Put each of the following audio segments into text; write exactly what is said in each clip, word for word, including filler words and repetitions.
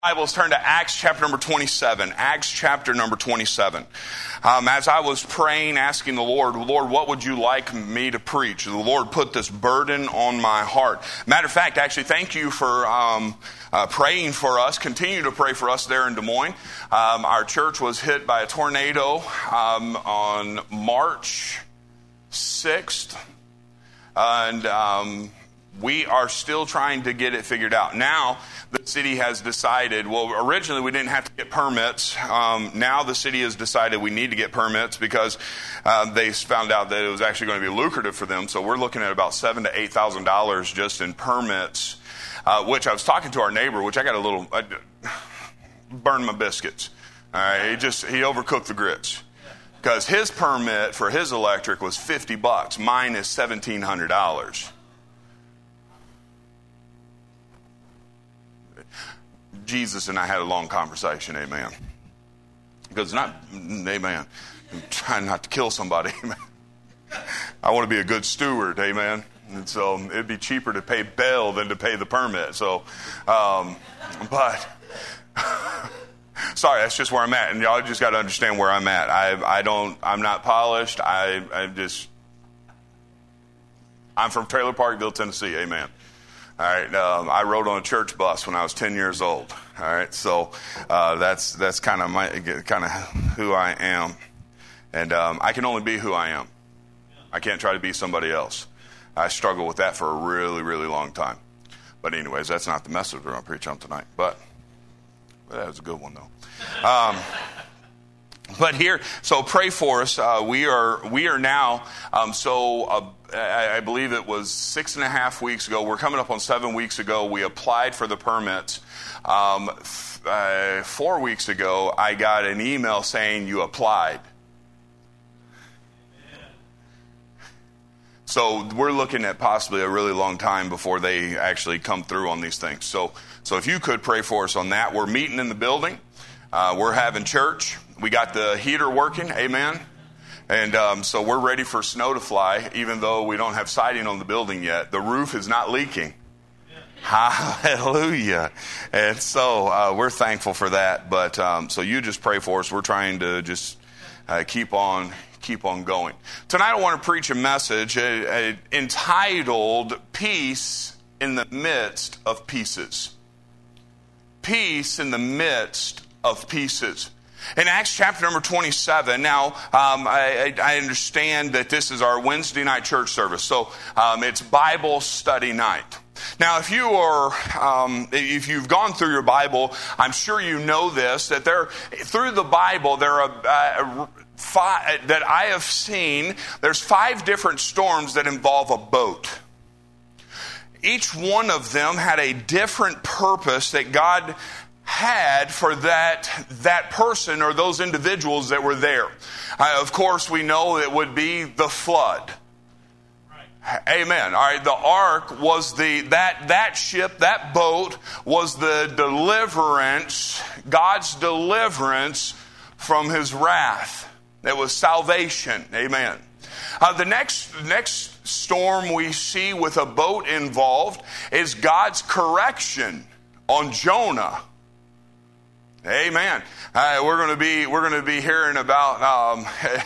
Bibles, turn to Acts chapter number twenty-seven. Acts chapter number twenty-seven. Um, as I was praying, asking the Lord, Lord, what would you like me to preach? The Lord put this burden on my heart. Matter of fact, actually, thank you for um, uh, praying for us. Continue to pray for us there in Des Moines. Um, our church was hit by a tornado um, on March sixth. And um, we are still trying to get it figured out. Now, the city has decided, well, originally we didn't have to get permits. Um, now the city has decided we need to get permits because uh, they found out that it was actually going to be lucrative for them. So we're looking at about seven to eight thousand dollars just in permits. Uh, which I was talking to our neighbor, which I got a little I burned my biscuits. All right, he just he overcooked the grits because his permit for his electric was fifty bucks. Mine is seventeen hundred dollars. Jesus and I had a long conversation, amen. Because not, amen, I'm trying not to kill somebody, amen. I want to be a good steward, amen. And so it'd be cheaper to pay bail than to pay the permit. So, um, but, sorry, that's just where I'm at. And y'all just got to understand where I'm at. I, I don't, I'm not polished. I, I just, I'm from Trailer Parkville, Tennessee, amen. All right, um, I rode on a church bus when I was ten years old. All right, so uh, that's that's kind of my kind of who I am, and um, I can only be who I am. I can't try to be somebody else. I struggled with that for a really, really long time. But anyways, that's not the message we're going to preach on tonight. But, but that was a good one though. Um, But here, so pray for us. Uh, we are we are now, um, so uh, I, I believe it was six and a half weeks ago. We're coming up on seven weeks ago. We applied for the permits. Um, th- uh, four weeks ago, I got an email saying you applied. So we're looking at possibly a really long time before they actually come through on these things. So, so if you could pray for us on that. We're meeting in the building. Uh, we're having church. We got the heater working, amen. And um, so we're ready for snow to fly, even though we don't have siding on the building yet. The roof is not leaking. Hallelujah. And so uh, we're thankful for that. But um, so you just pray for us. We're trying to just uh, keep on keep on going. Tonight I want to preach a message uh, uh, entitled Peace in the Midst of Pieces. Peace in the midst of pieces. In Acts chapter number twenty-seven, now um, I, I understand that this is our Wednesday night church service, so um, it's Bible study night. Now, if you are, um, if you've gone through your Bible, I'm sure you know this, that there, through the Bible, there are uh, five, that I have seen, there's five different storms that involve a boat. Each one of them had a different purpose that God had for that that person or those individuals that were there. Uh, of course, we know it would be the flood. Right. Amen. All right, the ark was the that that ship, that boat was the deliverance, God's deliverance from His wrath. It was salvation. Amen. Uh, the next next storm we see with a boat involved is God's correction on Jonah. Amen. Uh, we're going to be we're going to be hearing about. Um,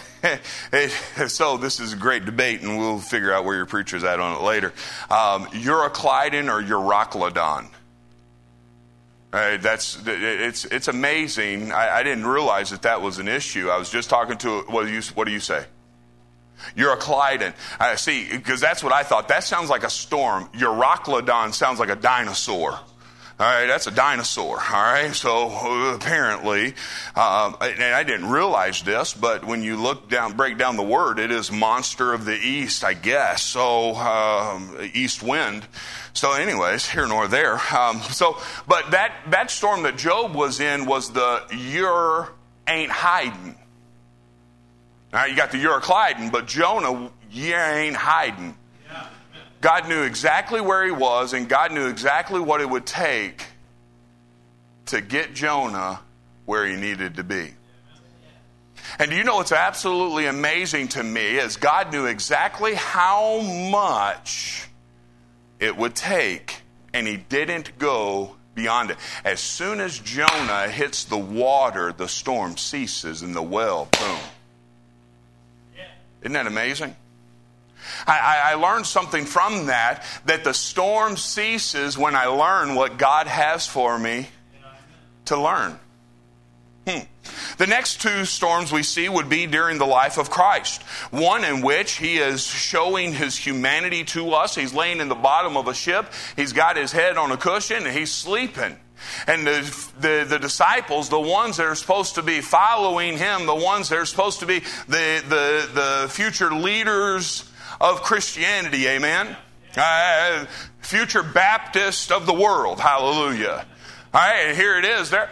so this is a great debate, and we'll figure out where your preacher's at on it later. Um, Euroclydon or Euroclydon? Uh, that's it's it's amazing. I, I didn't realize that that was an issue. I was just talking to. What do you what do you say? Euroclydon. I see, because that's what I thought. That sounds like a storm. Euroclydon sounds like a dinosaur. All right, that's a dinosaur. All right, so uh, apparently, um, and I didn't realize this, but when you look down, break down the word, it is monster of the east, I guess. So um, east wind. So, anyways, here nor there. Um, so, but that that storm that Job was in was the Ur ain't hiding. Now you got the Euroclydon, but Jonah, you ain't hiding. God knew exactly where he was, and God knew exactly what it would take to get Jonah where he needed to be. And do you know what's absolutely amazing to me is God knew exactly how much it would take, and he didn't go beyond it. As soon as Jonah hits the water, the storm ceases and the well, boom. Isn't that amazing? I, I learned something from that, that the storm ceases when I learn what God has for me to learn. Hmm. The next two storms we see would be during the life of Christ. One in which he is showing his humanity to us. He's laying in the bottom of a ship. He's got his head on a cushion and he's sleeping. And the, the, the disciples, the ones that are supposed to be following him, the ones that are supposed to be the, the, the future leaders of Christianity, amen? Uh, future Baptist of the world, hallelujah. All right, and here it is. They're,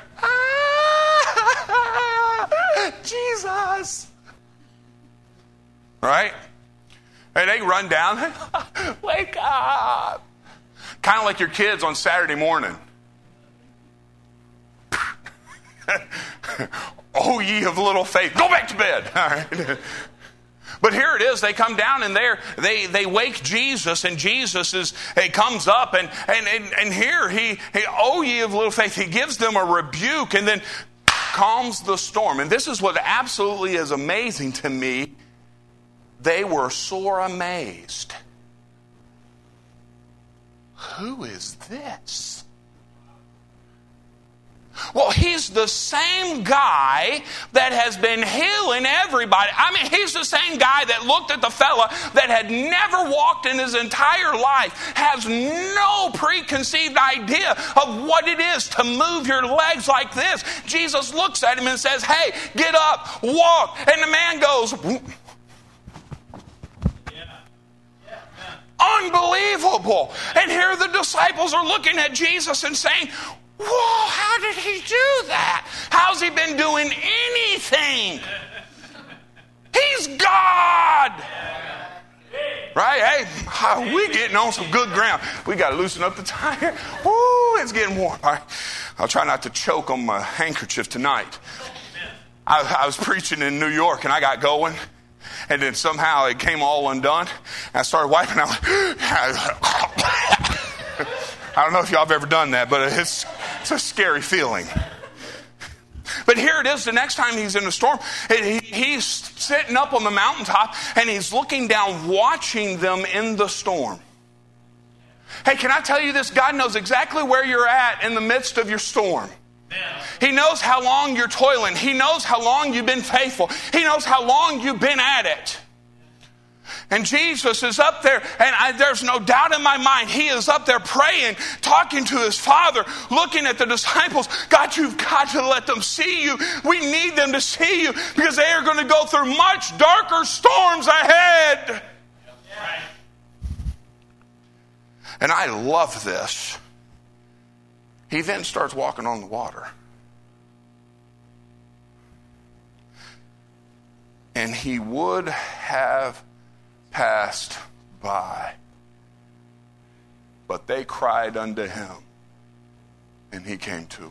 ah, Jesus. Right? And they run down, wake up. Kind of like your kids on Saturday morning. Oh, ye of little faith, go back to bed. All right. But here it is, they come down and there they they wake Jesus, and Jesus is he comes up and and and, and here he, he oh ye of little faith, he gives them a rebuke and then calms the storm. And this is what absolutely is amazing to me. They were sore amazed. Who is this? Well, he's the same guy that has been healing everybody. I mean, he's the same guy that looked at the fella that had never walked in his entire life, has no preconceived idea of what it is to move your legs like this. Jesus looks at him and says, hey, get up, walk. And the man goes, unbelievable. And here the disciples are looking at Jesus and saying, whoa, how did he do that? How's he been doing anything? He's God. Right? Hey, we getting on some good ground. We got to loosen up the tire. Woo, it's getting warm. All right. I'll try not to choke on my handkerchief tonight. I, I was preaching in New York and I got going. And then somehow it came all undone. And I started wiping out. I don't know if y'all have ever done that, but it's, it's a scary feeling. But here it is, the next time he's in a storm, he, he's sitting up on the mountaintop and he's looking down, watching them in the storm. Hey, can I tell you this? God knows exactly where you're at in the midst of your storm. He knows how long you're toiling. He knows how long you've been faithful. He knows how long you've been at it. And Jesus is up there, and I, there's no doubt in my mind, he is up there praying, talking to his Father, looking at the disciples. God, you've got to let them see you. We need them to see you because they are going to go through much darker storms ahead. And I love this. He then starts walking on the water. And he would have passed by. But they cried unto him, and he came to them.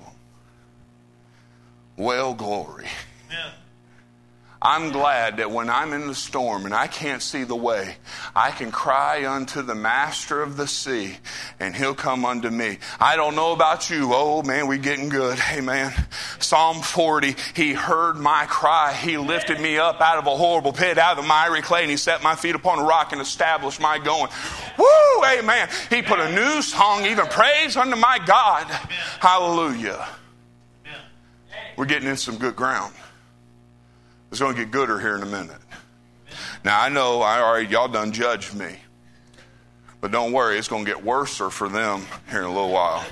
Well, glory. Amen. I'm glad that when I'm in the storm and I can't see the way, I can cry unto the master of the sea and he'll come unto me. I don't know about you. Oh man, we getting good. Amen. Psalm forty, he heard my cry. He lifted me up out of a horrible pit, out of the miry clay, and he set my feet upon a rock and established my going. Woo, amen. He put a new song, even praise unto my God. Hallelujah. We're getting in some good ground. It's going to get gooder here in a minute. Now, I know I already y'all done judged me. But don't worry, it's going to get worse for them here in a little while.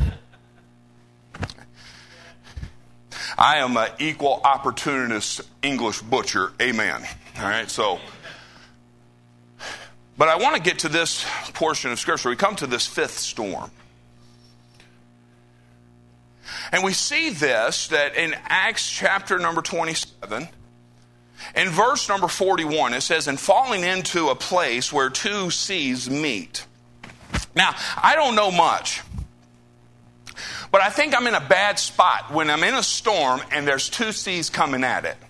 I am an equal opportunist English butcher. Amen. All right, so. But I want to get to this portion of Scripture. We come to this fifth storm. And we see this, that in Acts chapter number twenty-seven, in verse number forty-one, it says, and falling into a place where two seas meet. Now, I don't know much, but I think I'm in a bad spot when I'm in a storm and there's two seas coming at it.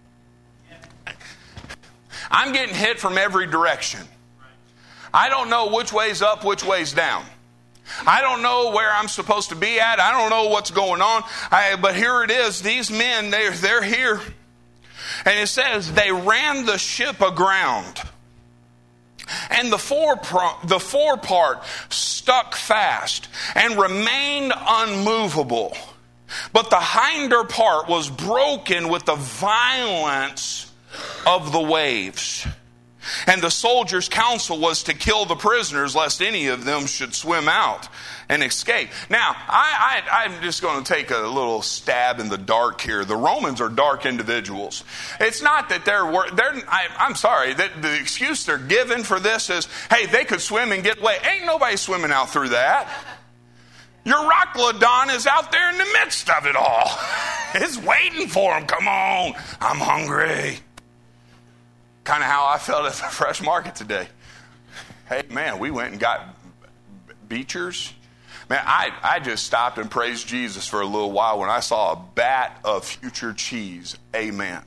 I'm getting hit from every direction. I don't know which way's up, which way's down. I don't know where I'm supposed to be at. I don't know what's going on. I, but here it is. These men, they're, they're here. And it says they ran the ship aground. And the fore, the forepart stuck fast and remained unmovable. But the hinder part was broken with the violence of the waves. And the soldiers' counsel was to kill the prisoners, lest any of them should swim out and escape. Now, I, I, I'm just going to take a little stab in the dark here. The Romans are dark individuals. It's not that they're, they're I, I'm sorry, that the excuse they're given for this is, hey, they could swim and get away. Ain't nobody swimming out through that. Your Euroclydon is out there in the midst of it all. It's waiting for them. Come on, I'm hungry. Kind of how I felt at the Fresh Market today. Hey, man, we went and got Beechers. Man, I, I just stopped and praised Jesus for a little while when I saw a bat of future cheese. Amen.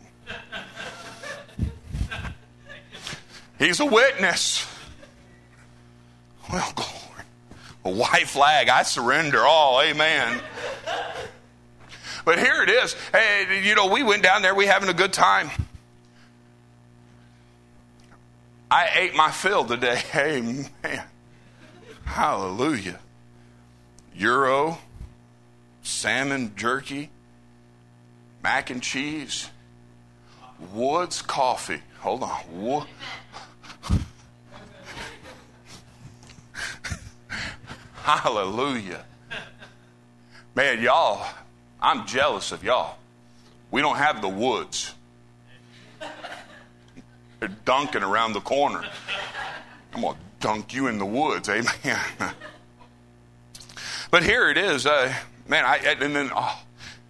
He's a witness. Well, glory. A white flag, I surrender all. Amen. But here it is. Hey, you know, we went down there. We having a good time. I ate my fill today. Amen. Hallelujah. Euro, salmon jerky, mac and cheese, Woods coffee. Hold on. Wo- Hallelujah. Man, y'all, I'm jealous of y'all. We don't have the Woods. They're dunking around the corner. I'm going to dunk you in the woods, amen. But here it is. Uh, man, I, and then, oh,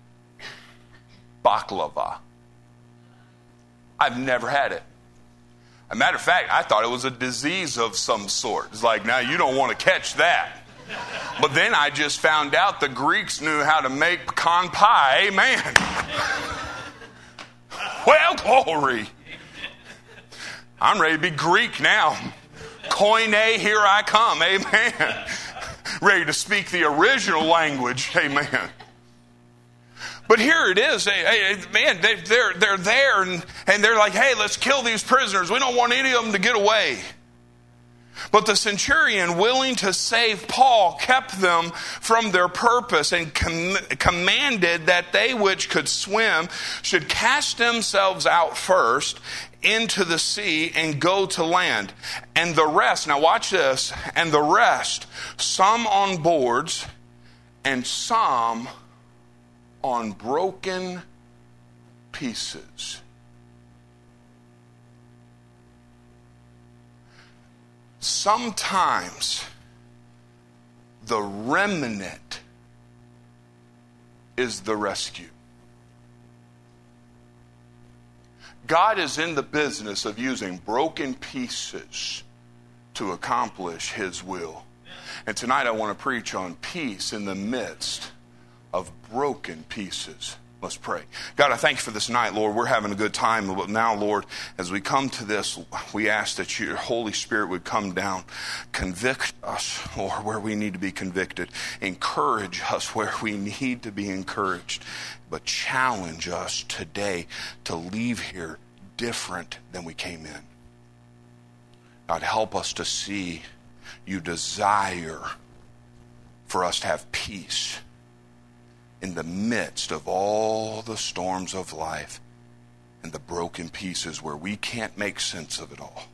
baklava. I've never had it. As a matter of fact, I thought it was a disease of some sort. It's like, now you don't want to catch that. But then I just found out the Greeks knew how to make pecan pie. Amen. Well, glory. I'm ready to be Greek now. Koine, here I come. Amen. Ready to speak the original language. Amen. But here it is. Hey, hey, man, they, they're, they're there and, and they're like, hey, let's kill these prisoners. We don't want any of them to get away. But the centurion, willing to save Paul, kept them from their purpose and com- commanded that they which could swim should cast themselves out first into the sea and go to land. And the rest, now watch this, and the rest, some on boards and some on broken pieces. Sometimes the remnant is the rescue. God is in the business of using broken pieces to accomplish His will. And tonight I want to preach on peace in the midst of broken pieces. Let's pray. God, I thank you for this night, Lord. We're having a good time. But now, Lord, as we come to this, we ask that your Holy Spirit would come down. Convict us, Lord, where we need to be convicted. Encourage us where we need to be encouraged. But challenge us today to leave here different than we came in. God, help us to see you desire for us to have peace in the midst of all the storms of life and the broken pieces where we can't make sense of it all.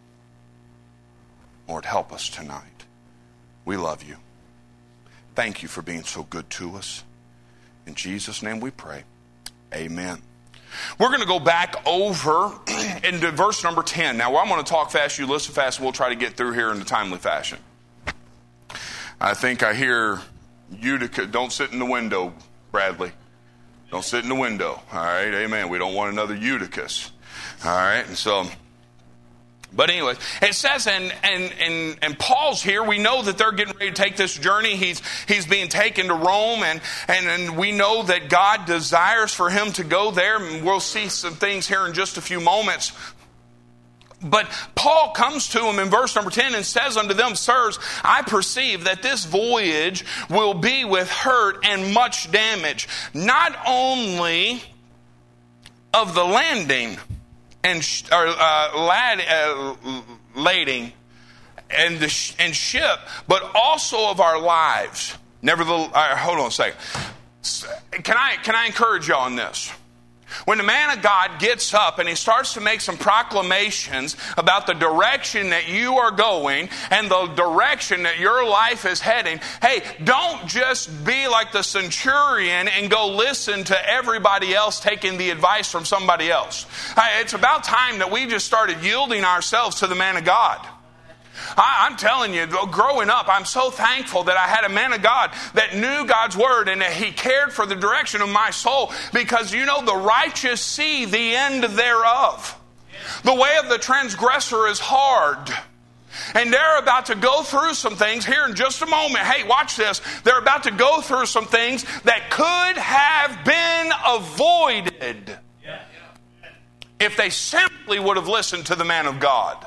Lord, help us tonight. We love you. Thank you for being so good to us. In Jesus' name we pray. Amen. We're going to go back over into verse number ten. Now, I'm going to talk fast, you listen fast, and we'll try to get through here in a timely fashion. I think I hear Utica, don't sit in the window, Bradley. Don't sit in the window. All right, amen. We don't want another Eutychus. All right, and so, but anyway, it says, and and and and Paul's here. We know that they're getting ready to take this journey. He's he's being taken to Rome, and and and we know that God desires for him to go there. And we'll see some things here in just a few moments. But Paul comes to them in verse number ten and says unto them, Sirs, I perceive that this voyage will be with hurt and much damage, not only of the landing and or, uh, lad, uh, lading and the sh- and ship, but also of our lives. Nevertheless, uh, hold on a second. Can I can I encourage you on this? When the man of God gets up and he starts to make some proclamations about the direction that you are going and the direction that your life is heading, hey, don't just be like the centurion and go listen to everybody else taking the advice from somebody else. It's about time that we just started yielding ourselves to the man of God. I, I'm telling you, growing up, I'm so thankful that I had a man of God that knew God's word and that he cared for the direction of my soul, because you know the righteous see the end thereof. The way of the transgressor is hard. And they're about to go through some things here in just a moment. Hey, watch this. They're about to go through some things that could have been avoided if they simply would have listened to the man of God.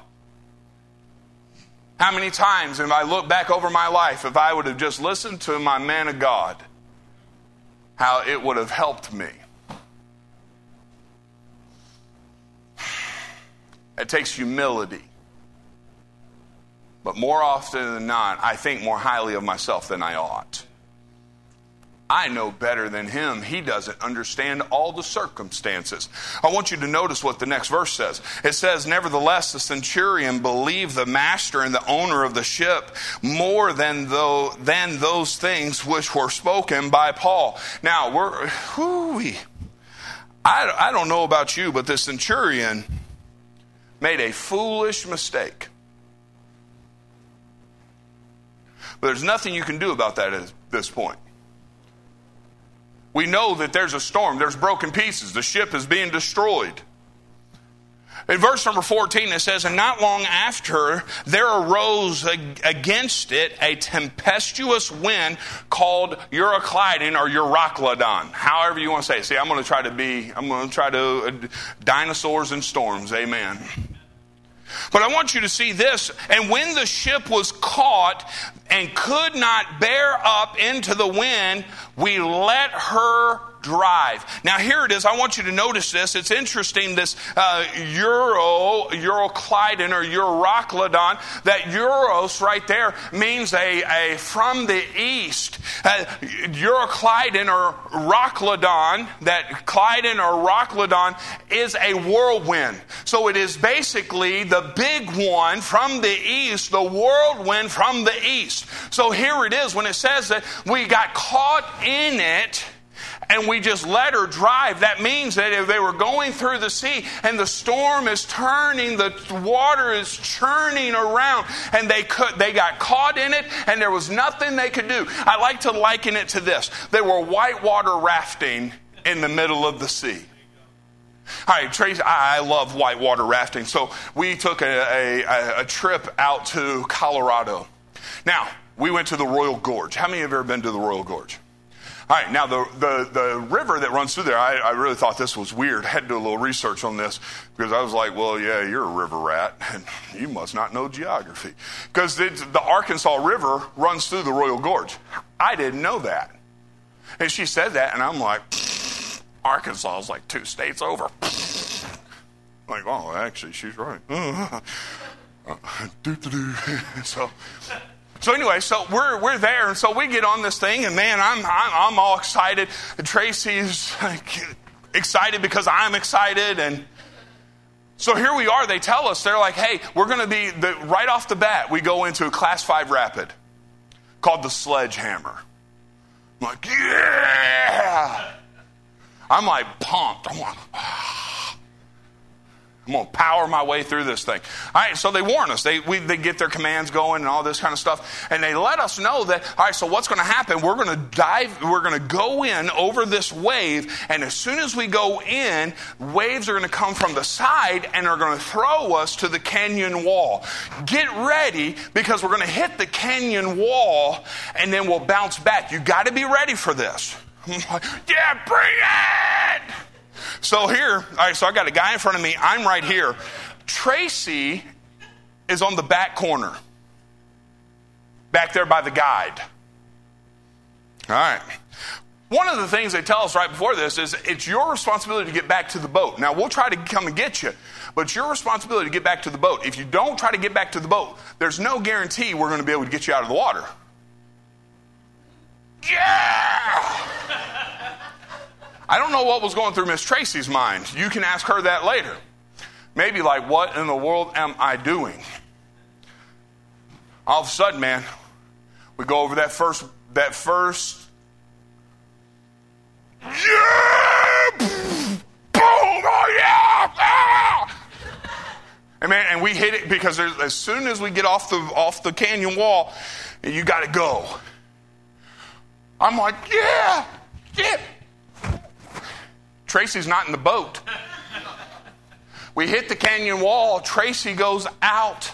How many times, if I look back over my life, if I would have just listened to my man of God, how it would have helped me. It takes humility. But more often than not, I think more highly of myself than I ought. I know better than him. He doesn't understand all the circumstances. I want you to notice what the next verse says. It says, Nevertheless, the centurion believed the master and the owner of the ship more than, though, than those things which were spoken by Paul. Now, we're, whoo-wee. I, I don't know about you, but the centurion made a foolish mistake. But there's nothing you can do about that at this point. We know that there's a storm. There's broken pieces. The ship is being destroyed. In verse number fourteen, it says, And not long after, there arose against it a tempestuous wind called Euroclydon or Euroclydon. However you want to say it. See, I'm going to try to be, I'm going to try to, uh, dinosaurs and storms. Amen. But I want you to see this. And when the ship was caught and could not bear up into the wind, we let her drive. Now here it is. I want you to notice this. It's interesting, this uh, Euro, Euroclydon or Euroclydon, that Euros right there means a, a from the east. Uh, Euroclydon or Rocklydon, that Clydon or Rocklydon is a whirlwind. So it is basically the big one from the east, the whirlwind from the east. So here it is when it says that we got caught in it, and we just let her drive. That means that if they were going through the sea and the storm is turning, the water is churning around, and they could, they got caught in it, and there was nothing they could do. I like to liken it to this. They were whitewater rafting in the middle of the sea. All right, Tracy, I love whitewater rafting. So we took a, a, a trip out to Colorado. Now, we went to the Royal Gorge. How many have ever been to the Royal Gorge? All right, now the, the, the river that runs through there, I, I really thought this was weird. I had to do a little research on this because I was like, well, yeah, you're a river rat, and you must not know geography. Because the Arkansas River runs through the Royal Gorge. I didn't know that. And she said that, and I'm like, Arkansas is like two states over. Like, oh, actually, she's right. so... So anyway, so we're we're there, and so we get on this thing, and man, I'm I'm, I'm all excited. Tracy's excited because I'm excited, and so here we are. They tell us, they're like, "Hey, we're going to be the, right off the bat. We go into a class five rapid called the Sledgehammer." I'm like, "Yeah!" I'm like pumped. I'm like, ah. I'm going to power my way through this thing. All right, so they warn us. They we, they get their commands going and all this kind of stuff. And they let us know that, all right, so what's going to happen? We're going to dive, we're going to go in over this wave. And as soon as we go in, waves are going to come from the side and are going to throw us to the canyon wall. Get ready, because we're going to hit the canyon wall and then we'll bounce back. You got to be ready for this. I'm like, yeah, bring it! So here, all right, so I got a guy in front of me. I'm right here. Tracy is on the back corner, back there by the guide. All right. One of the things they tell us right before this is it's your responsibility to get back to the boat. Now, we'll try to come and get you, but it's your responsibility to get back to the boat. If you don't try to get back to the boat, there's no guarantee we're going to be able to get you out of the water. Yeah! I don't know what was going through Miss Tracy's mind. You can ask her that later. Maybe like, what in the world am I doing? All of a sudden, man, we go over that first, that first, yeah! Boom! Oh, yeah! Ah! And man, and we hit it because there's, as soon as we get off the off the canyon wall, you got to go. I'm like, yeah, yeah. Tracy's not in the boat. We hit the canyon wall. Tracy goes out.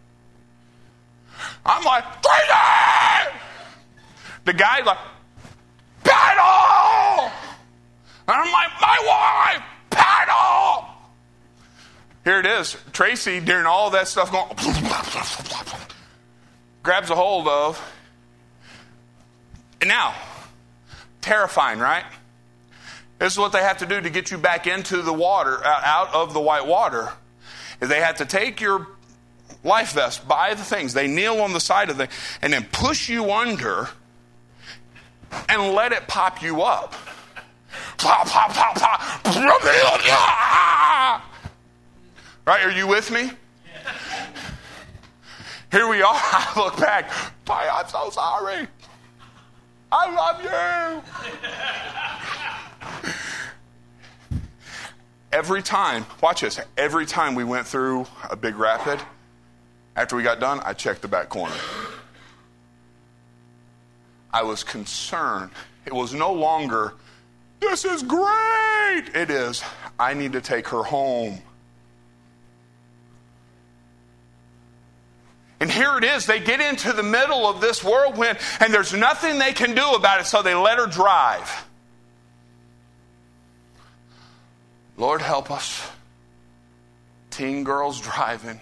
I'm like, Tracy! The guy's like, paddle! And I'm like, my wife, paddle! Here it is. Tracy, during all that stuff going, grabs a hold of. And now, terrifying, right? This is what they have to do to get you back into the water, out of the white water. Is they have to take your life vest by the things. They kneel on the side of the, and then push you under and let it pop you up. Pop, pop, pop, pop. Right? Are you with me? Here we are. I look back. I'm so sorry. I love you. Every time, watch this, every time we went through a big rapid, after we got done, I checked the back corner. I was concerned. It was no longer, this is great. It is, I need to take her home. And here it is. They get into the middle of this whirlwind, and there's nothing they can do about it, so they let her drive. Lord help us. Teen girls driving.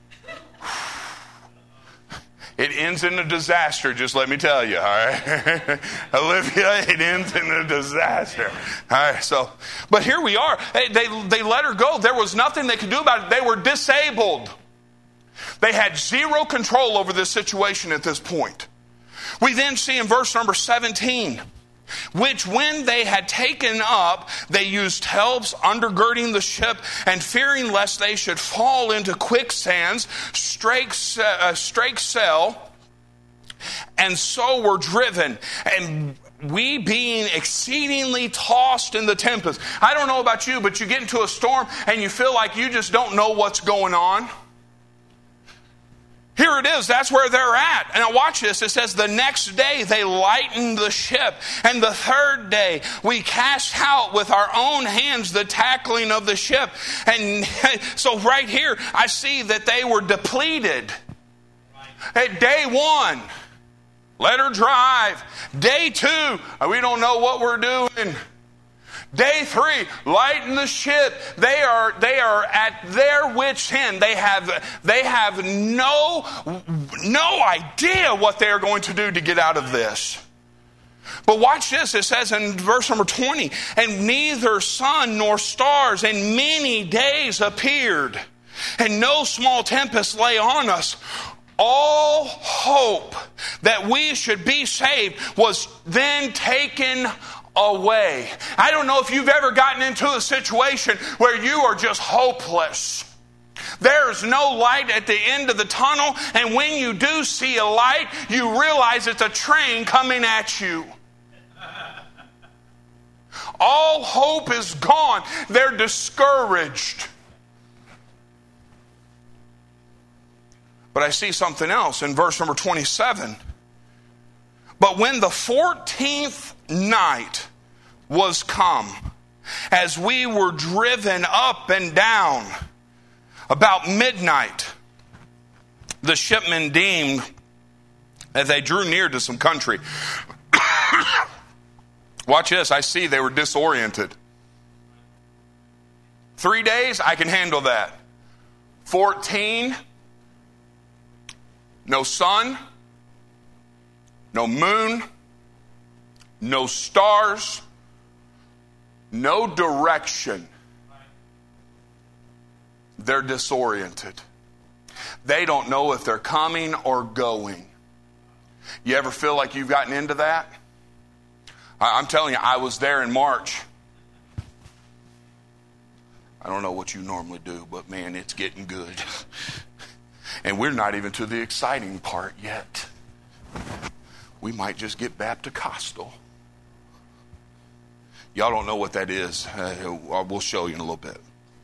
It ends in a disaster, just let me tell you, all right? Olivia, it ends in a disaster. All right, so, but here we are. They, they, they let her go. There was nothing they could do about it. They were disabled. They had zero control over this situation at this point. We then see in verse number seventeen, which when they had taken up, they used helps undergirding the ship, and fearing lest they should fall into quicksands, strake, uh, strake sail, and so were driven. And we being exceedingly tossed in the tempest. I don't know about you, but you get into a storm and you feel like you just don't know what's going on. Here it is. That's where they're at. And now watch this. It says, the next day they lightened the ship. And the third day we cast out with our own hands the tackling of the ship. And so right here, I see that they were depleted. At day one, let her drive. Day two, we don't know what we're doing. Day three, lighten the ship. They are they are at their wits' end. They have they have no no idea what they are going to do to get out of this. But watch this. It says in verse number twenty, and neither sun nor stars in many days appeared, and no small tempest lay on us. All hope that we should be saved was then taken away. I don't know if you've ever gotten into a situation where you are just hopeless. There's no light at the end of the tunnel, and when you do see a light, you realize it's a train coming at you. All hope is gone. They're discouraged. But I see something else in verse number twenty-seven. But when the fourteenth night was come, as we were driven up and down about midnight, the shipmen deemed that they drew near to some country. Watch this. I see they were disoriented. Three days, I can handle that. fourteen, no sun, no moon, no stars, no direction. They're disoriented. They don't know if they're coming or going. You ever feel like you've gotten into that? I'm telling you, I was there in March. I don't know what you normally do, but man, it's getting good. And we're not even to the exciting part yet. We might just get Baptist-costal. Y'all don't know what that is. Uh, we'll show you in a little bit.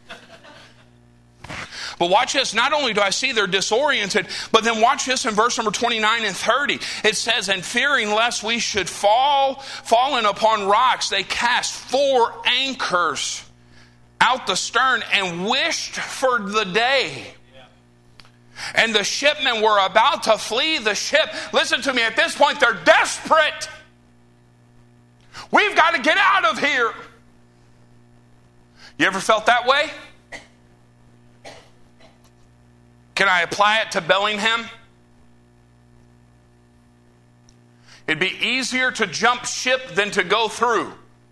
But watch this. Not only do I see they're disoriented, but then watch this in verse number twenty-nine and thirty. It says, and fearing lest we should fall, fallen upon rocks, they cast four anchors out the stern and wished for the day. And the shipmen were about to flee the ship. Listen to me, at this point they're desperate. We've got to get out of here. You ever felt that way? Can I apply it to Bellingham? It'd be easier to jump ship than to go through.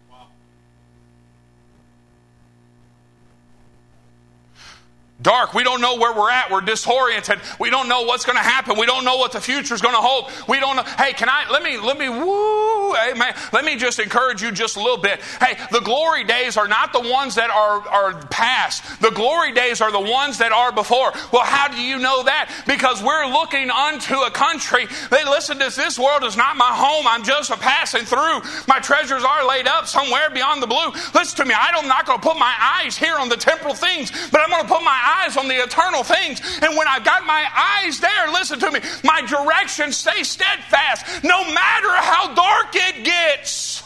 Dark. We don't know where we're at. We're disoriented. We don't know what's going to happen. We don't know what the future is going to hold. We don't know. Hey, can I, let me, let me, woo, hey, man, let me just encourage you just a little bit. Hey, the glory days are not the ones that are, are past. The glory days are the ones that are before. Well, how do you know that? Because we're looking unto a country. Hey, listen to this. This world is not my home. I'm just a passing through. My treasures are laid up somewhere beyond the blue. Listen to me. I'm not going to put my eyes here on the temporal things, but I'm going to put my eyes eyes on the eternal things. And when I've got my eyes there, listen to me, my direction stays steadfast no matter how dark it gets.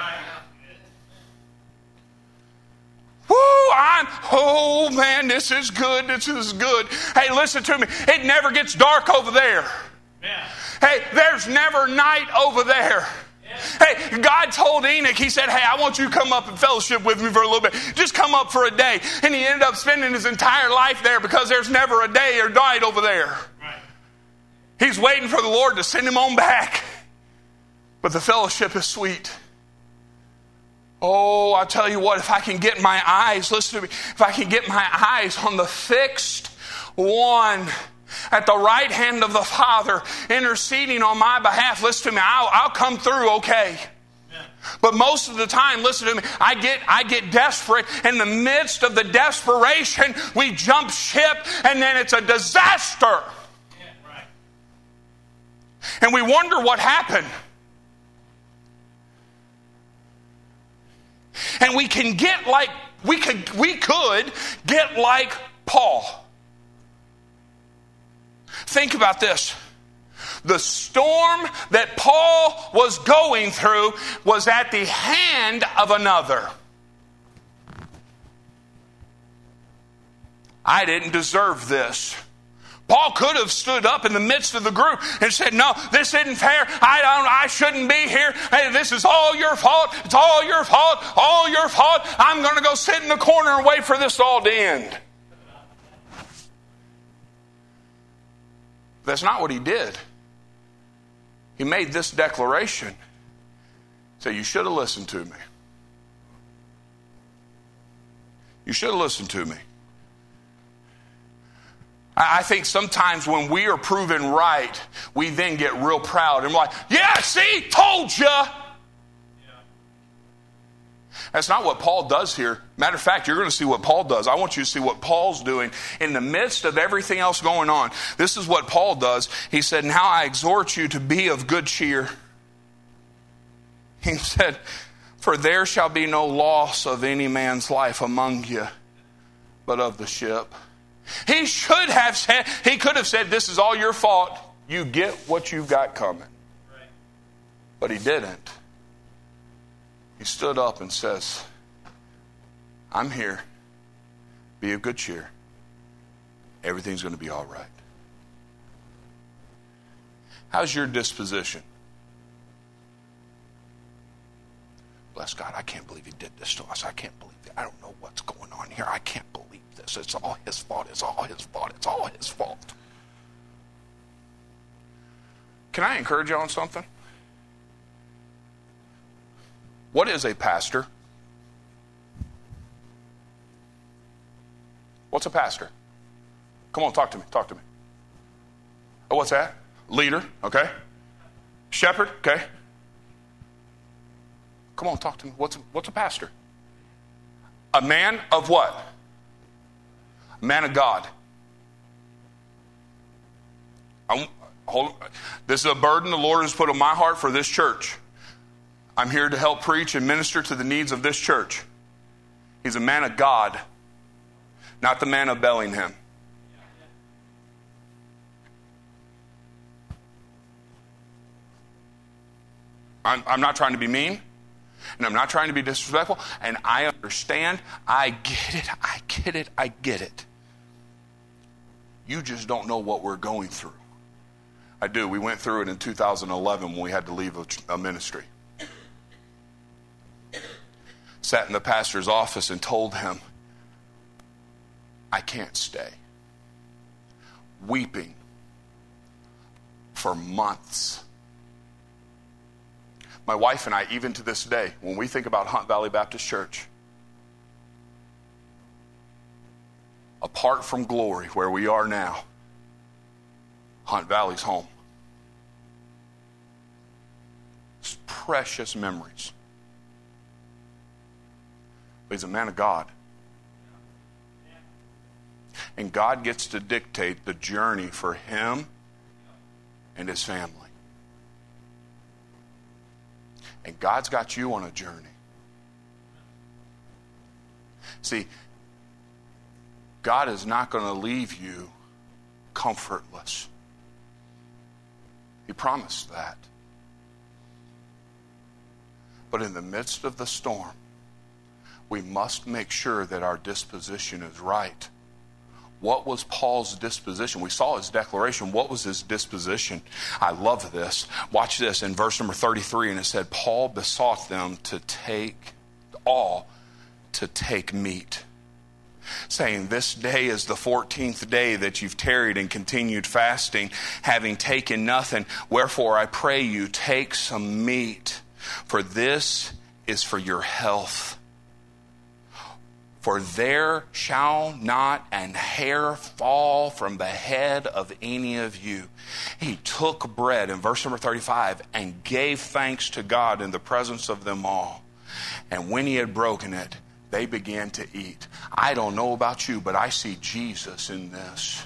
Woo, I'm, oh man, this is good, this is good. Hey, listen to me, it never gets dark over there. Hey, there's never night over there. Hey, God told Enoch, he said, hey, I want you to come up and fellowship with me for a little bit. Just come up for a day. And he ended up spending his entire life there because there's never a day or night over there. Right. He's waiting for the Lord to send him on back. But the fellowship is sweet. Oh, I tell you what, if I can get my eyes, listen to me, if I can get my eyes on the fixed one at the right hand of the Father, interceding on my behalf, listen to me, I'll, I'll come through okay. Yeah. But most of the time, listen to me, I get, I get desperate. In the midst of the desperation, we jump ship, and then it's a disaster. Yeah, right. And we wonder what happened. And we can get like, we could, we could get like Paul. Think about this. The storm that Paul was going through was at the hand of another. I didn't deserve this. Paul could have stood up in the midst of the group and said, no, this isn't fair. I don't, I shouldn't be here. Hey, this is all your fault. It's all your fault. All your fault. I'm going to go sit in the corner and wait for this all to end. That's not what he did. He made this declaration. So you should have listened to me. You should have listened to me. I think sometimes when we are proven right, we then get real proud and we're like, yeah, see, told you. That's not what Paul does here. Matter of fact, you're going to see what Paul does. I want you to see what Paul's doing in the midst of everything else going on. This is what Paul does. He said, now I exhort you to be of good cheer. He said, for there shall be no loss of any man's life among you, but of the ship. He should have said, he could have said, this is all your fault. You get what you've got coming. But he didn't. He stood up and says, I'm here. Be of good cheer. Everything's going to be all right. How's your disposition? Bless God, I can't believe he did this to us. I can't believe it. I don't know what's going on here. I can't believe this. this. It's all his fault. It's all his fault. It's all his fault. Can I encourage you on something? What is a pastor? What's a pastor? Come on, talk to me. Talk to me. Oh, what's that? Leader, okay. Shepherd, okay. Come on, talk to me. What's, what's a pastor? A man of what? A man of God. I'm, hold, this is a burden the Lord has put on my heart for this church. I'm here to help preach and minister to the needs of this church. He's a man of God, not the man of Bellingham. I'm, I'm not trying to be mean, and I'm not trying to be disrespectful, and I understand. I get it. I get it. I get it. You just don't know what we're going through. I do. We went through it in two thousand eleven when we had to leave a, a ministry. Sat in the pastor's office and told him, I can't stay. Weeping for months. My wife and I, even to this day, when we think about Hunt Valley Baptist Church, apart from Glory, where we are now, Hunt Valley's home. It's precious memories. But he's a man of God. And God gets to dictate the journey for him and his family. And God's got you on a journey. See, God is not going to leave you comfortless. He promised that. But in the midst of the storm, we must make sure that our disposition is right. What was Paul's disposition? We saw his declaration. What was his disposition? I love this. Watch this in verse number thirty-three. And it said, Paul besought them to take, all to take meat. Saying, this day is the fourteenth day that you've tarried and continued fasting, having taken nothing. Wherefore I pray you, take some meat, for this is for your health. For there shall not an hair fall from the head of any of you. He took bread, in verse number thirty-five, and gave thanks to God in the presence of them all. And when he had broken it, they began to eat. I don't know about you, but I see Jesus in this.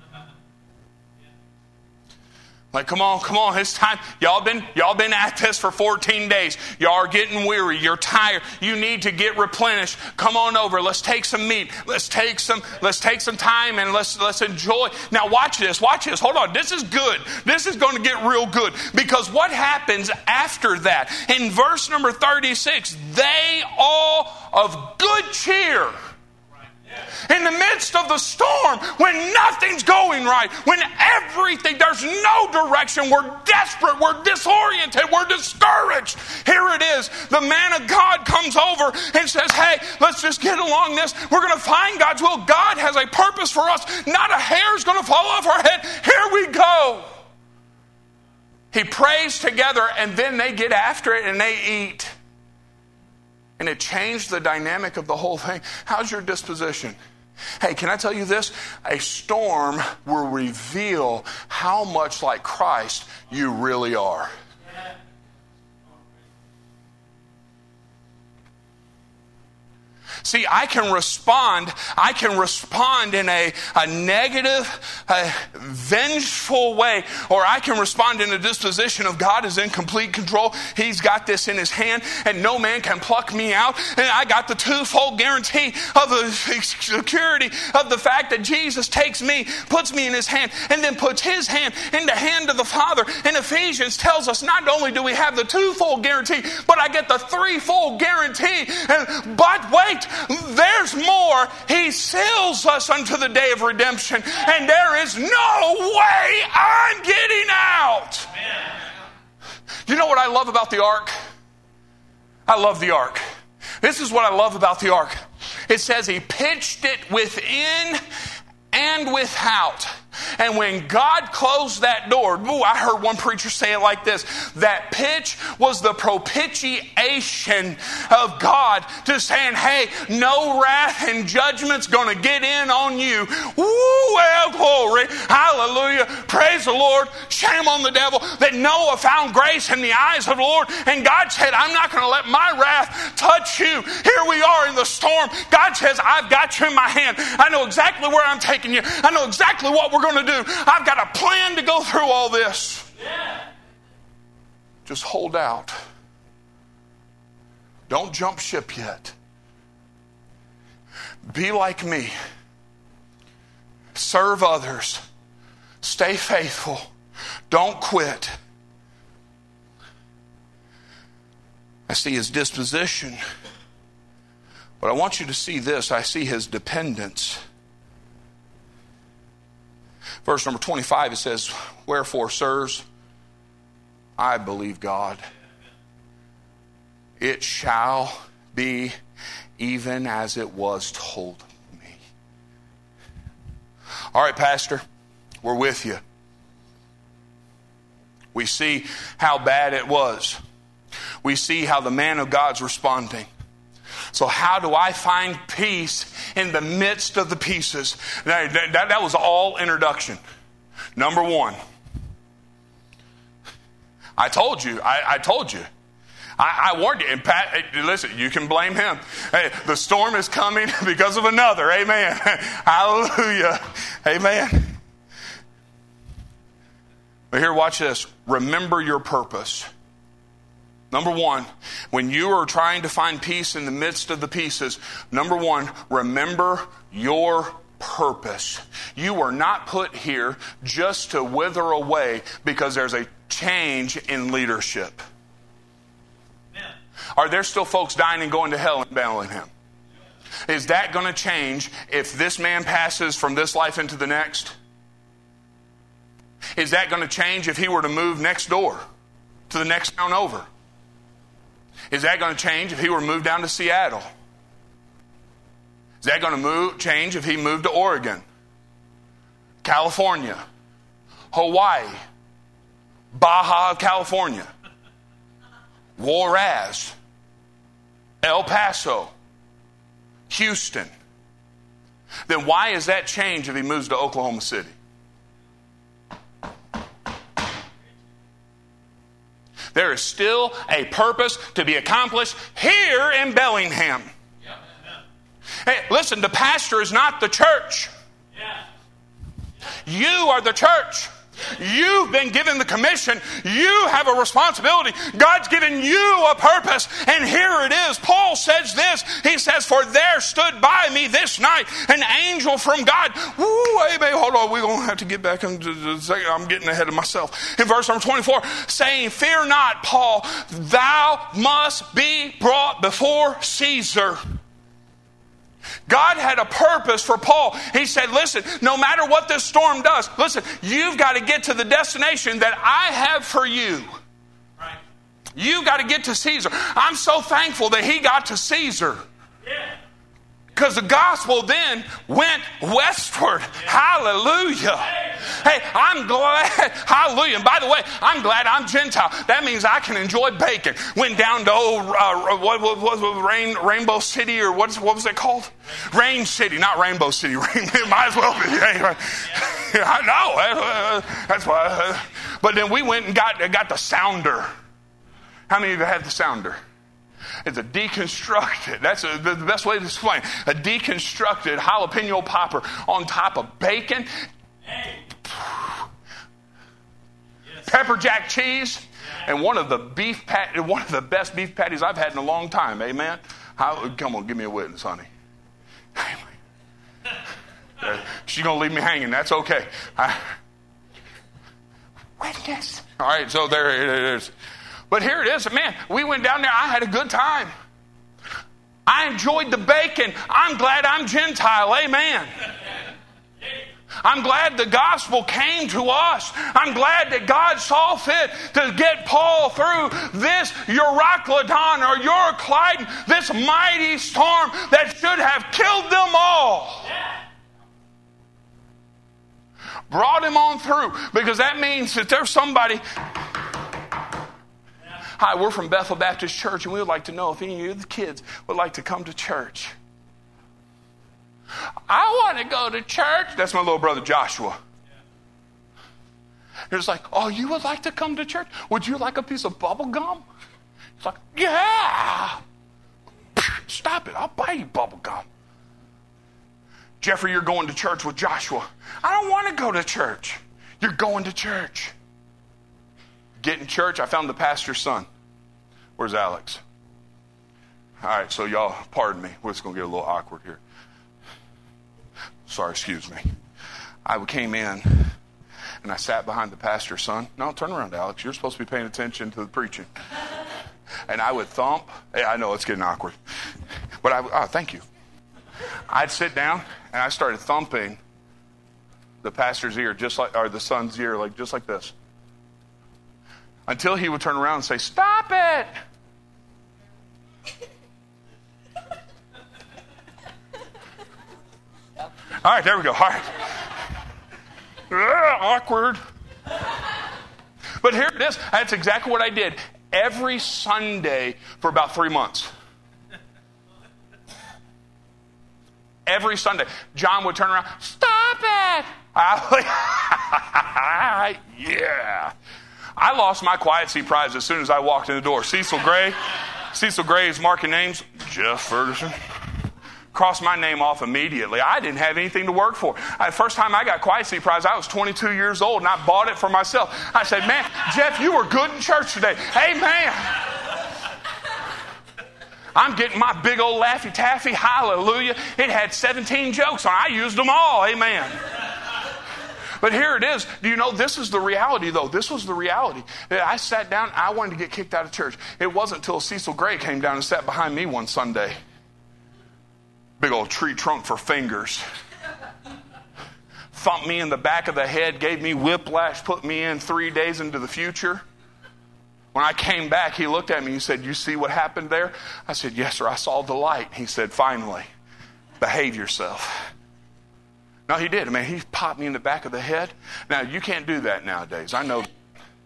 Like, come on, come on, it's time. Y'all been, y'all been at this for fourteen days. Y'all are getting weary. You're tired. You need to get replenished. Come on over. Let's take some meat. Let's take some, let's take some time and let's, let's enjoy. Now watch this, watch this. Hold on. This is good. This is going to get real good. Because what happens after that? In verse number thirty-six, they all of good cheer. In the midst of the storm, when nothing's going right, when everything, there's no direction, we're desperate, we're disoriented, we're discouraged. Here it is. The man of God comes over and says, hey, let's just get along this. We're going to find God's will. God has a purpose for us. Not a hair's going to fall off our head. Here we go. He prays together and then they get after it and they eat. And it changed the dynamic of the whole thing. How's your disposition? Hey, can I tell you this? A storm will reveal how much like Christ you really are. See, I can respond, I can respond in a, a negative, a vengeful way, or I can respond in a disposition of God is in complete control. He's got this in his hand, and no man can pluck me out. And I got the twofold guarantee of the security of the fact that Jesus takes me, puts me in his hand, and then puts his hand in the hand of the Father. And Ephesians tells us not only do we have the twofold guarantee, but I get the threefold guarantee. And, but wait, there's more. He seals us unto the day of redemption, and there is no way I'm getting out. Amen. You know what I love about the ark? I love the ark. This is what I love about the ark. It says he pitched it within and without. And when God closed that door, ooh, I heard one preacher say it like this, that pitch was the propitiation of God to saying, hey, no wrath and judgment's going to get in on you. Ooh, well, glory, hallelujah, praise the Lord, shame on the devil, that Noah found grace in the eyes of the Lord, and God said, I'm not going to let my wrath touch you. Here we are in the storm. God says, I've got you in my hand. I know exactly where I'm taking you. I know exactly what we're going to do. I've got a plan to go through all this. Yeah. Just hold out. Don't jump ship yet. Be like me. Serve others. Stay faithful. Don't quit. I see his disposition. But I want you to see this. I see his dependence. Verse number twenty-five, it says, wherefore, sirs, I believe God. It shall be even as it was told me. All right, Pastor, we're with you. We see how bad it was. We see how the man of God's responding. So how do I find peace in the midst of the pieces? That, that, that was all introduction. Number one. I told you. I, I told you. I, I warned you. And Pat, hey, listen, you can blame him. Hey, the storm is coming because of another. Amen. Hallelujah. Amen. But here, watch this. Remember your purpose. Number one, when you are trying to find peace in the midst of the pieces, number one, remember your purpose. You are not put here just to wither away because there's a change in leadership. Yeah. Are there still folks dying and going to hell in Bethlehem? Is that going to change if this man passes from this life into the next? Is that going to change if he were to move next door to the next town over? Is that going to change if he were to move down to Seattle? Is that going to move change if he moved to Oregon, California, Hawaii, Baja, California, Juarez, El Paso, Houston? Then why is that change if he moves to Oklahoma City? There is still a purpose to be accomplished here in Bellingham. Yeah. Hey, listen, the pastor is not the church. Yeah. You are the church. You've been given the commission. You have a responsibility. God's given you a purpose. And here it is. Paul says this. He says, for there stood by me this night an angel from God. Woo, amen. Hold on. We're going to have to get back into the second. I'm getting ahead of myself. In verse number twenty-four, saying, fear not, Paul, thou must be brought before Caesar. God had a purpose for Paul. He said, listen, no matter what this storm does, listen, you've got to get to the destination that I have for you. Right. You've got to get to Caesar. I'm so thankful that he got to Caesar. Yeah. Because the gospel then went westward. Yeah. Hallelujah. Hey, I'm glad. Hallelujah. And by the way, I'm glad I'm Gentile. That means I can enjoy bacon. Went down to old, uh, what was it, Rain, Rainbow City, or what, what was it called? Rain City, not Rainbow City. Rain, it might as well be. Anyway, yeah, I know. That's why. But then we went and got, got the Sounder. How many of you had the Sounder? It's a deconstructed, that's a, the best way to explain, a deconstructed jalapeno popper on top of bacon, hey. Yes. Pepper jack cheese, yeah. And one of the beef pat, one of the best beef patties I've had in a long time. Amen. How, come on, give me a witness, honey. She's gonna leave me hanging. That's okay. I, witness. All right, so there it is. But here it is. Man, we went down there. I had a good time. I enjoyed the bacon. I'm glad I'm Gentile. Amen. I'm glad the gospel came to us. I'm glad that God saw fit to get Paul through this Euroclydon or Euroclydon, this mighty storm that should have killed brought him on through, because that means that there's somebody. Hi, we're from Bethel Baptist Church, and we would like to know if any of the kids would like to come to church. I want to go to church. That's my little brother Joshua. He's like, oh, you would like to come to church? Would you like a piece of bubble gum? It's like, yeah. Stop it. I'll buy you bubble gum. Jeffrey, you're going to church with Joshua. I don't want to go to church. You're going to church. Get in church. I found the pastor's son. Where's Alex? All right, so y'all, pardon me. We're just going to get a little awkward here. Sorry, excuse me. I came in, and I sat behind the pastor's son. No, turn around, Alex. You're supposed to be paying attention to the preaching. And I would thump. Yeah, I know it's getting awkward. But I, oh, thank you. I'd sit down, and I started thumping the pastor's ear, just like, or the son's ear, like just like this. Until he would turn around and say, stop it! All right, there we go. All right. Ugh, awkward. But here it is. That's exactly what I did every Sunday for about three months. Every Sunday. John would turn around, stop it! I, yeah. I lost my quiet seat prize as soon as I walked in the door. Cecil Gray. Cecil Gray is marking names. Jeff Ferguson. Crossed my name off immediately. I didn't have anything to work for. The first time I got quiet seat prize, I was twenty-two years old, and I bought it for myself. I said, man, Jeff, you were good in church today. Amen. I'm getting my big old Laffy Taffy. Hallelujah. It had seventeen jokes on it. I used them all. Amen. But here it is. Do you know this is the reality, though? This was the reality. I sat down. I wanted to get kicked out of church. It wasn't until Cecil Gray came down and sat behind me one Sunday. Big old tree trunk for fingers. Thumped me in the back of the head, gave me whiplash, put me in three days into the future. When I came back, he looked at me and he said, you see what happened there? I said, yes, sir, I saw the light. He said, finally, behave yourself. No, he did. I mean, he popped me in the back of the head. Now, you can't do that nowadays. I know.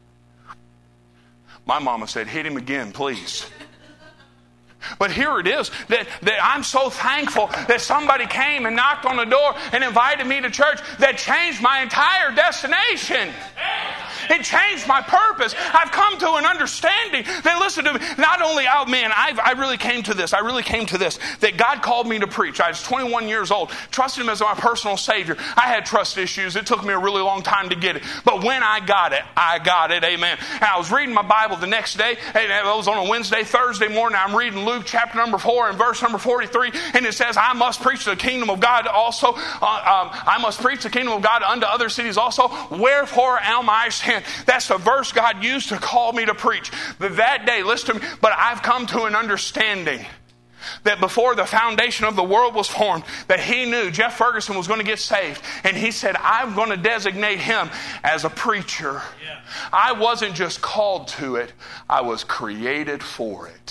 My mama said, hit him again, please. But here it is, that, that I'm so thankful that somebody came and knocked on the door and invited me to church that changed my entire destination. It changed my purpose. I've come to an understanding that, listen to me, not only, oh man, I've, I really came to this. I really came to this, that God called me to preach. I was twenty-one years old, trusted Him as my personal Savior. I had trust issues. It took me a really long time to get it. But when I got it, I got it. Amen. And I was reading my Bible the next day, and it was on a Wednesday, Thursday morning. I'm reading Luke chapter number four and verse number forty-three, and it says, I must preach the kingdom of God also. Uh, um, I must preach the kingdom of God unto other cities also. Wherefore am I sent? That's the verse God used to call me to preach. But that day, listen to me, but I've come to an understanding that before the foundation of the world was formed, that He knew Jeff Ferguson was going to get saved. And He said, I'm going to designate him as a preacher. Yeah. I wasn't just called to it, I was created for it.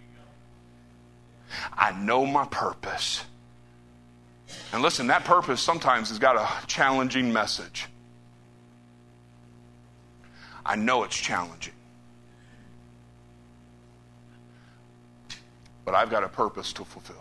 I know my purpose. And listen, that purpose sometimes has got a challenging message. I know it's challenging. But I've got a purpose to fulfill.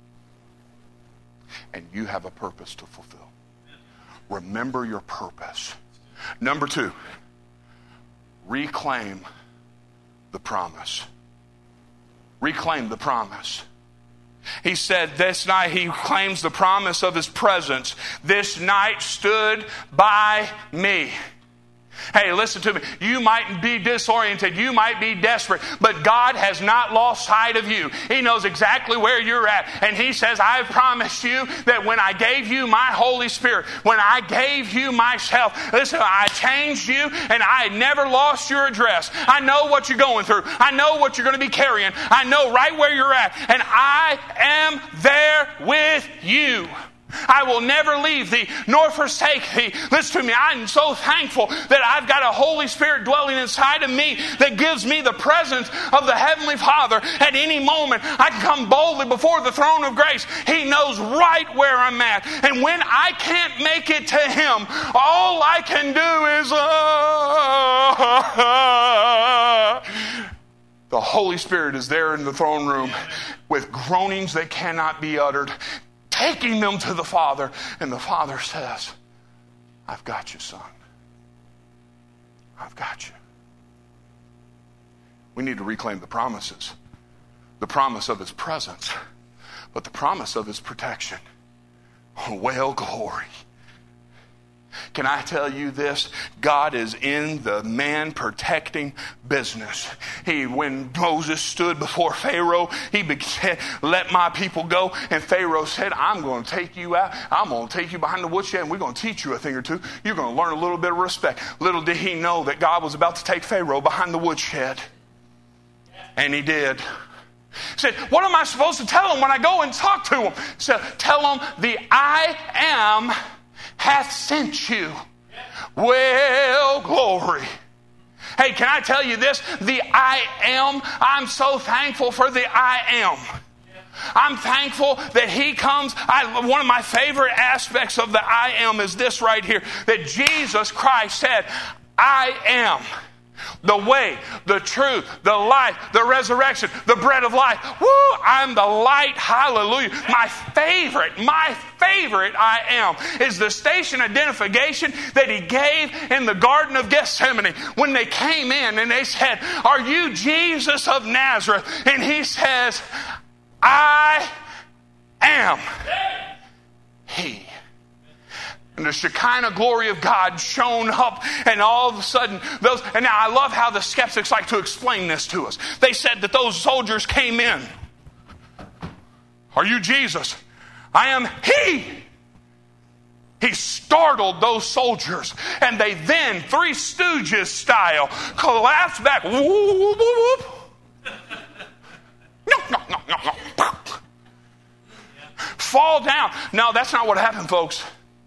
And you have a purpose to fulfill. Remember your purpose. Number two, reclaim the promise. Reclaim the promise. He said this night He claims the promise of His presence. This night stood by me. Hey, listen to me. You might be disoriented. You might be desperate. But God has not lost sight of you. He knows exactly where you're at. And He says, I promised you that when I gave you my Holy Spirit, when I gave you myself, listen, I changed you and I never lost your address. I know what you're going through. I know what you're going to be carrying. I know right where you're at. And I am there with you. I will never leave thee nor forsake thee. Listen to me. I'm so thankful that I've got a Holy Spirit dwelling inside of me that gives me the presence of the Heavenly Father. At any moment, I can come boldly before the throne of grace. He knows right where I'm at. And when I can't make it to Him, all I can do is, uh, the Holy Spirit is there in the throne room with groanings that cannot be uttered, taking them to the Father. And the Father says, I've got you, son. I've got you. We need to reclaim the promises. The promise of His presence, but the promise of His protection. Well, glory. Can I tell you this? God is in the man protecting business. He, when Moses stood before Pharaoh, he said, let my people go. And Pharaoh said, I'm going to take you out. I'm going to take you behind the woodshed and we're going to teach you a thing or two. You're going to learn a little bit of respect. Little did he know that God was about to take Pharaoh behind the woodshed. And He did. He said, what am I supposed to tell him when I go and talk to him? He said, tell him the I am hath sent you. Well, glory. Hey, can I tell you this? The I am, I'm so thankful for the I am. I'm thankful that He comes. I, one of my favorite aspects of the I am is this right here. That Jesus Christ said, I am the way, the truth, the life, the resurrection, the bread of life. Woo! I'm the light. Hallelujah. My favorite, my favorite I am is the station identification that He gave in the Garden of Gethsemane when they came in and they said, are you Jesus of Nazareth? And He says, I am He. And the Shekinah glory of God shone up, and all of a sudden, those, and now I love how the skeptics like to explain this to us. They said that those soldiers came in. Are you Jesus? I am He. He startled those soldiers, and they then, Three Stooges style, collapsed back. Whoop, whoop, whoop, whoop. No, no, no, no, no. Fall down. No, that's not what happened, folks.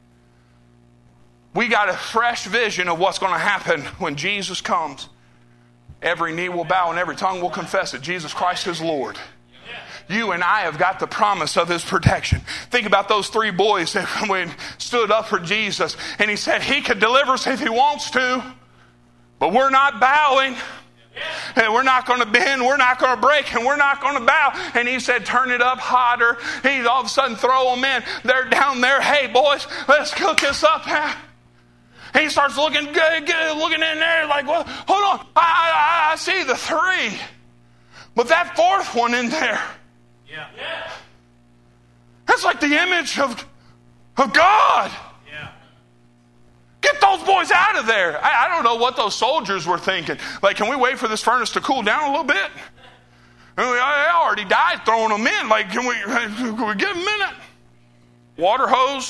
We got a fresh vision of what's going to happen when Jesus comes. Every knee will bow and every tongue will confess that Jesus Christ is Lord. You and I have got the promise of His protection. Think about those three boys that stood up for Jesus. And He said He could deliver us if He wants to. But we're not bowing. And we're not going to bend, we're not going to break, and we're not going to bow. And He said, turn it up hotter. He all of a sudden throw them in. They're down there. Hey, boys, let's cook this up. And He starts looking good, good, looking in there like, well, hold on. I, I, I see the three. But that fourth one in there. Yeah. yeah. That's like the image of, of God. Yeah. Get those boys out of there. I, I don't know what those soldiers were thinking. Like, can we wait for this furnace to cool down a little bit? And we, I already died throwing them in. Like, can we, can we give them a minute? Water hose?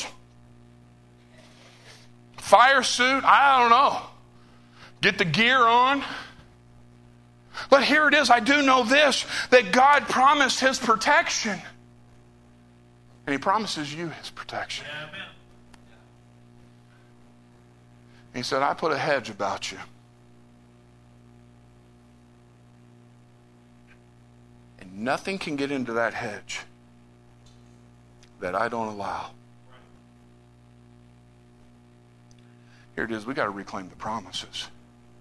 Fire suit? I don't know. Get the gear on. But here it is. I do know this, that God promised His protection. And He promises you His protection. Yeah, amen. He said, I put a hedge about you. And nothing can get into that hedge that I don't allow. Here it is. We got to reclaim the promises.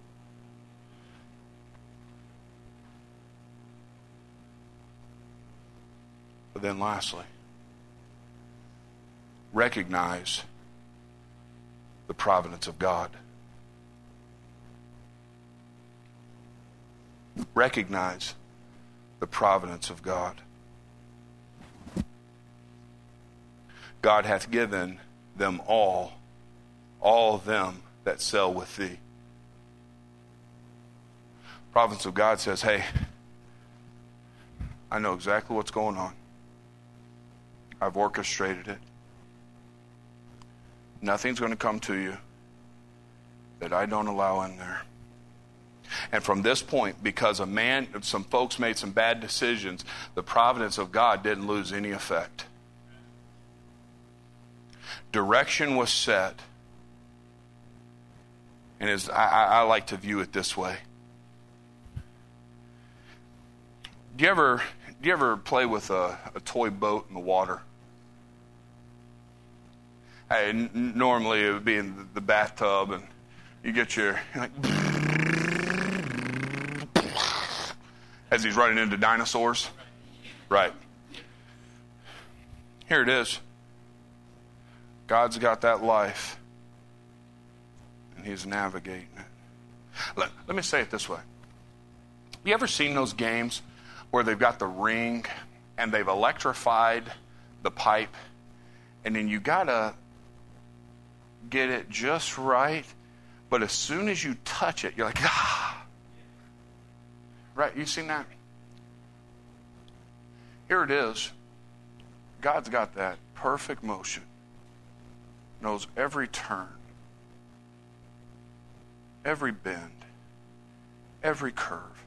But then lastly, recognize the providence of God. Recognize the providence of God. God hath given them all, all them that sail with thee. Providence of God says, hey, I know exactly what's going on. I've orchestrated it. Nothing's going to come to you that I don't allow in there. And from this point, because a man, some folks made some bad decisions, the providence of God didn't lose any effect. Direction was set. And as I, I, I like to view it this way. Do you ever do you ever play with a, a toy boat in the water? Hey, n- normally it would be in the, the bathtub, and you get your you're like as he's running into dinosaurs. Right. Here it is. God's got that life, and He's navigating it. Let, let me say it this way. You ever seen those games where they've got the ring and they've electrified the pipe, and then you gotta get it just right, but as soon as you touch it, you're like, ah. Right, you seen that? Here it is. God's got that perfect motion. Knows every turn, every bend, every curve,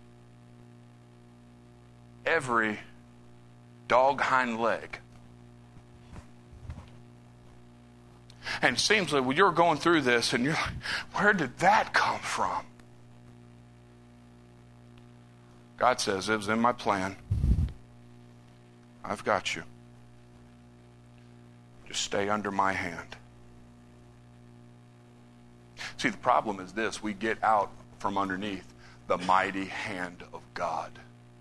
every dog hind leg. And it seems like when you're going through this and you're like, where did that come from? God says, it was in my plan. I've got you. Just stay under my hand. See, the problem is this. We get out from underneath the mighty hand of God.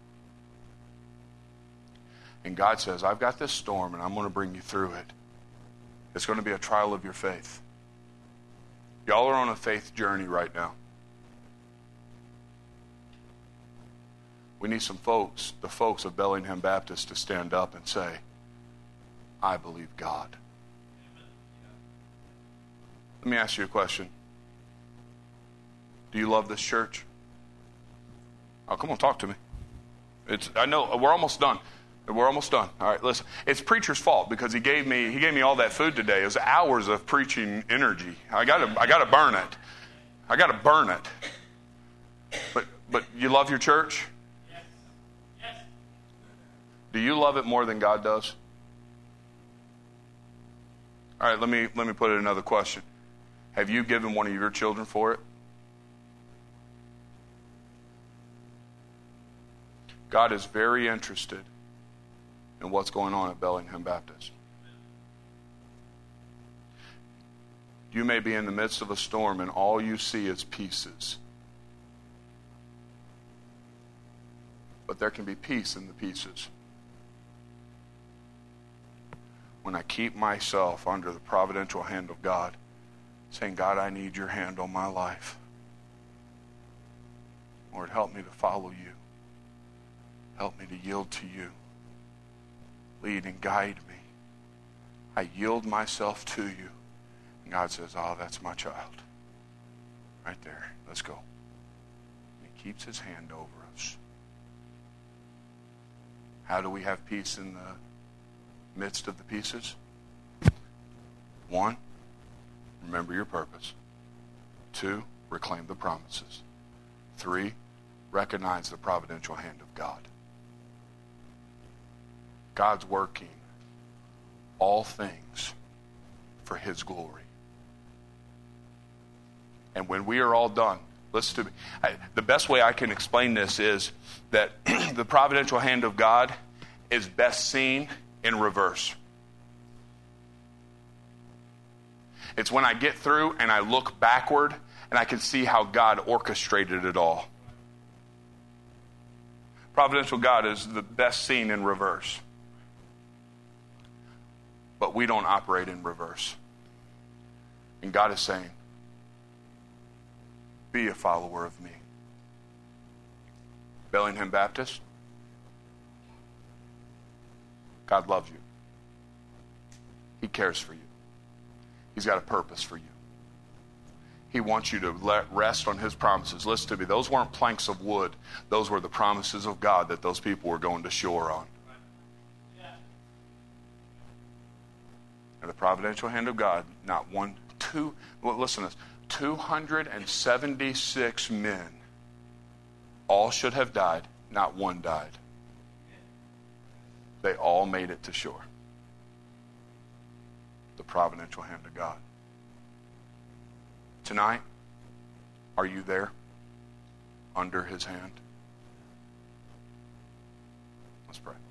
And God says, I've got this storm and I'm going to bring you through it. It's going to be a trial of your faith. Y'all are on a faith journey right now. We need some folks, the folks of Bellingham Baptist, to stand up and say, I believe God. Let me ask you a question. Do you love this church? Oh, come on, talk to me. It's, I know, we're almost done. We're almost done. All right, listen. It's preacher's fault because he gave me he gave me all that food today. It was hours of preaching energy. I gotta I gotta burn it. I gotta burn it. But but you love your church? Yes. Yes. Do you love it more than God does? All right, let me let me put it another question. Have you given one of your children for it? God is very interested in what's going on at Bellingham Baptist. You may be in the midst of a storm and all you see is pieces. But there can be peace in the pieces. When I keep myself under the providential hand of God, saying, God, I need your hand on my life. Lord, help me to follow you. Help me to yield to you. Lead and guide me. I yield myself to you. And God says, oh, that's my child. Right there. Let's go. And He keeps His hand over us. How do we have peace in the midst of the pieces? One, remember your purpose. Two, reclaim the promises. Three, recognize the providential hand of God. God's working all things for His glory. And when we are all done, listen to me. I, the best way I can explain this is that the providential hand of God is best seen in reverse. It's when I get through and I look backward and I can see how God orchestrated it all. Providential God is the best seen in reverse. But we don't operate in reverse. And God is saying, be a follower of me. Bellingham Baptist, God loves you. He cares for you. He's got a purpose for you. He wants you to let rest on His promises. Listen to me. Those weren't planks of wood. Those were the promises of God that those people were going to shore on. And the providential hand of God, not one, two, well, listen to this, two hundred seventy-six men, all should have died, not one died. They all made it to shore. The providential hand of God. Tonight, are you there under his hand? Let's pray.